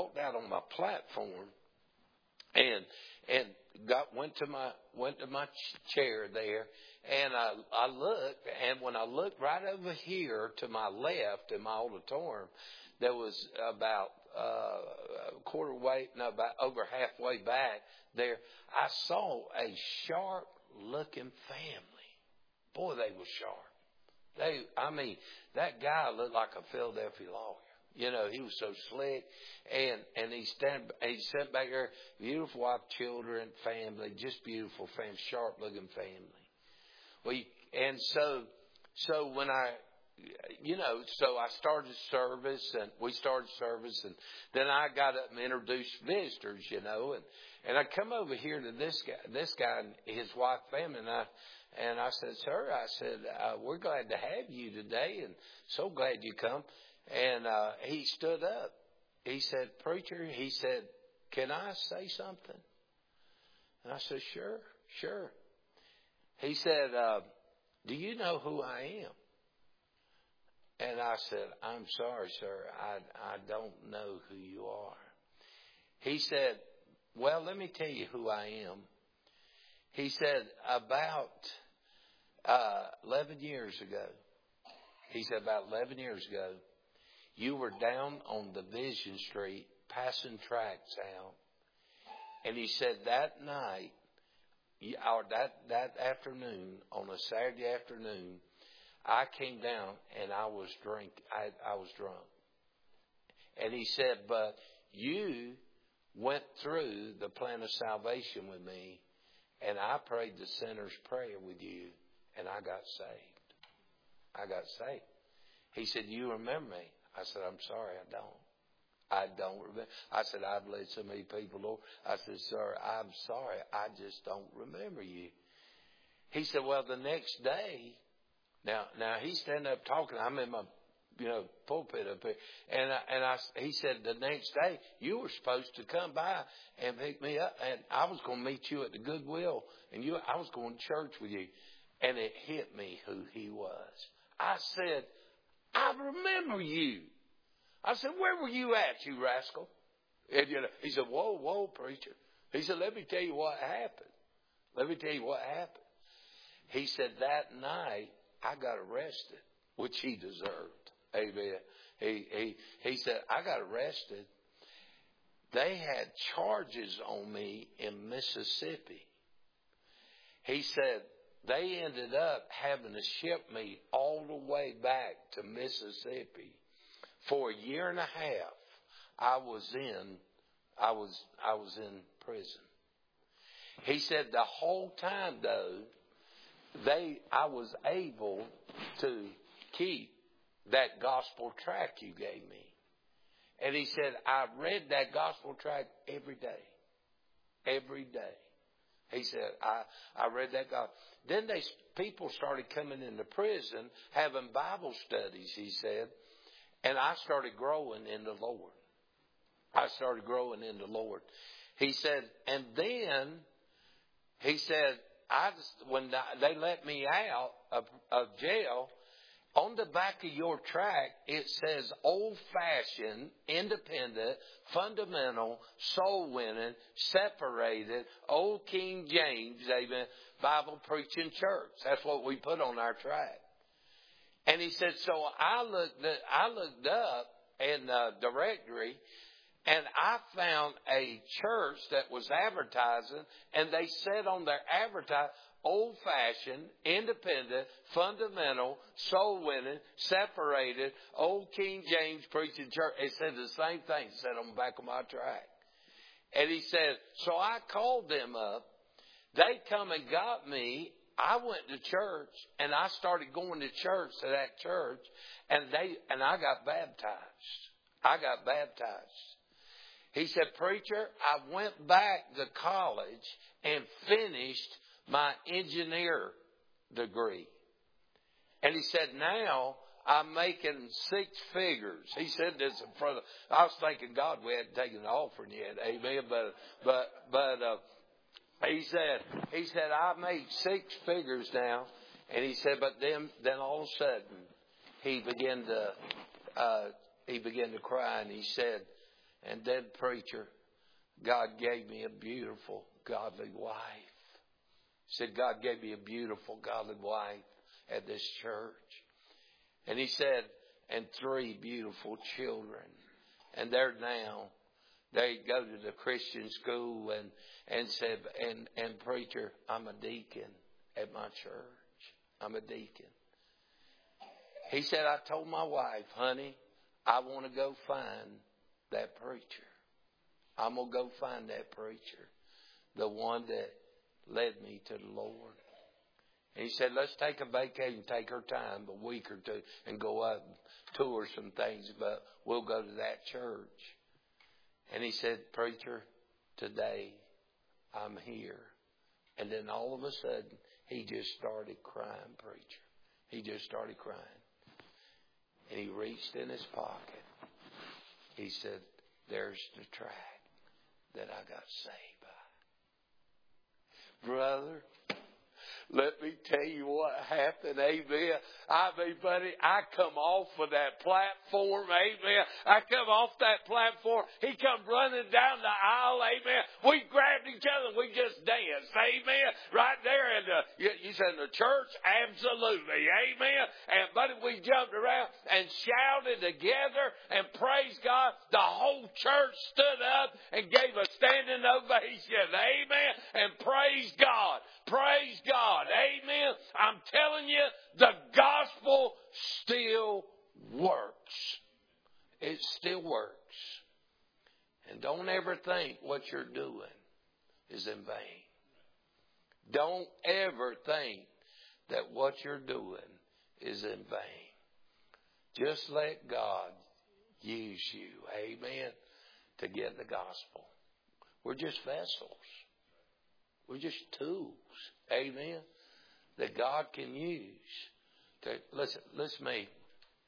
And went to my chair there, and I looked, and when I looked right over here to my left in my auditorium, there was about about over halfway back there, I saw a sharp-looking family. Boy, they were sharp. That guy looked like a Philadelphia lawyer. You know, he was so slick, and he sat back there, beautiful wife, children, family, just beautiful family, sharp-looking family. Well, and so when I started service, and we started service, and then I got up and introduced visitors, you know, and I come over here to this guy and his wife, family, and I said, "Sir," I said, "we're glad to have you today, and so glad you come." And he stood up. He said, "Preacher," he said, "can I say something?" And I said, Sure. He said, "Do you know who I am?" And I said, "I'm sorry, sir, I don't know who you are." He said, "Well, let me tell you who I am." He said, about 11 years ago, you were down on Division Street passing tracts out. And he said that night, or that afternoon, on a Saturday afternoon, I came down and I was drunk. And he said, but you went through the plan of salvation with me, and I prayed the sinner's prayer with you, and I got saved. He said, "You remember me?" I said, "I'm sorry, I don't remember." I said, "I've led so many people, Lord." I said, "Sir, I'm sorry, I just don't remember you." He said, "Well, the next day," now he's standing up talking. I'm in my pulpit up here. He said the next day you were supposed to come by and pick me up, and I was going to meet you at the Goodwill, and I was going to church with you. And it hit me who he was. I said, I remember you. I said, where were you at, you rascal? And he said, whoa, preacher. He said, let me tell you what happened. Let me tell you what happened. He said, that night I got arrested, which he deserved. Amen. He said, I got arrested. They had charges on me in Mississippi. He said, they ended up having to ship me all the way back to Mississippi. For a year and a half, I was in prison. He said the whole time though, I was able to keep that gospel tract you gave me. And he said, I read that gospel tract every day. Every day. He said, I read that gospel. Then people started coming into prison, having Bible studies, he said. And I started growing in the Lord. I started growing in the Lord. He said, and then, he said, when they let me out of jail, on the back of your tract, it says old-fashioned, independent, fundamental, soul-winning, separated, Old King James, amen, Bible-preaching church. That's what we put on our tract. And he said, so I looked up in the directory, and I found a church that was advertising, and they said on their advertising, old-fashioned, independent, fundamental, soul-winning, separated, Old King James preaching church. It said the same thing. It said on the back of my tract. And he said, so I called them up. They come and got me. I went to church, and I started going to church, to that church, and I got baptized. I got baptized. He said, preacher, I went back to college and finished my engineer degree. And he said, now I'm making 6 figures. He said this in front of, I was thanking God we hadn't taken the offering yet. Amen. But he said, I made 6 figures now. And he said, but then all of a sudden he began to cry, and he said, and then preacher, God gave me a beautiful, godly wife. He said, God gave me a beautiful, godly wife at this church. And he said, and 3 beautiful children. And they're now, they go to the Christian school and said, and preacher, I'm a deacon at my church. I'm a deacon. He said, I told my wife, honey, I want to go find that preacher. I'm going to go find that preacher. The one that led me to the Lord. And he said, let's take a vacation, take her time, a week or 2, and go up and tour some things, but we'll go to that church. And he said, preacher, today I'm here. And then all of a sudden, he just started crying, preacher. He just started crying. And he reached in his pocket. He said, there's the tract that I got saved by. Brother, let me tell you what happened, amen. I mean, buddy, I come off of that platform, amen. I come off that platform. He come running down the aisle, amen. We grabbed each other. We just danced, amen. Right there in you said in the church? Absolutely, amen. And, buddy, we jumped around and shouted together and praised God. The whole church stood up and gave a standing ovation, amen. And praised God. Praise God. Amen. I'm telling you, the gospel still works. It still works. And don't ever think what you're doing is in vain. Don't ever think that what you're doing is in vain. Just let God use you. Amen. To get the gospel. We're just vessels. We're just tools, amen, that God can use. Listen to me.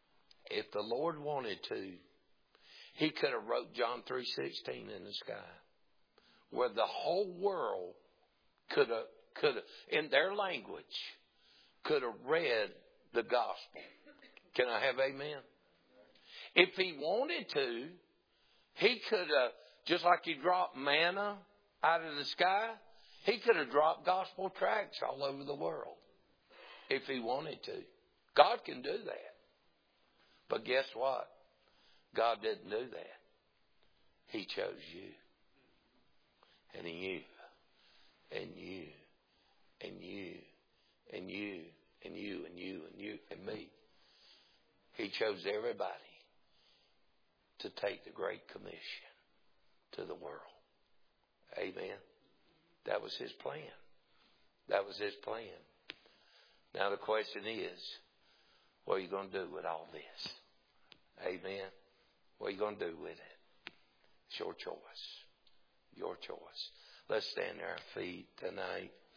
If the Lord wanted to, He could have wrote John 3:16 in the sky, where the whole world could have, in their language, could have read the gospel. Can I have amen? If He wanted to, He could have, just like He dropped manna out of the sky, He could have dropped gospel tracts all over the world if He wanted to. God can do that. But guess what? God didn't do that. He chose you. And you. And you. And you. And you. And you. And you. And you. And me. He chose everybody to take the Great Commission to the world. Amen. That was His plan. That was His plan. Now the question is, what are you going to do with all this? Amen. What are you going to do with it? It's your choice. Your choice. Let's stand on our feet tonight.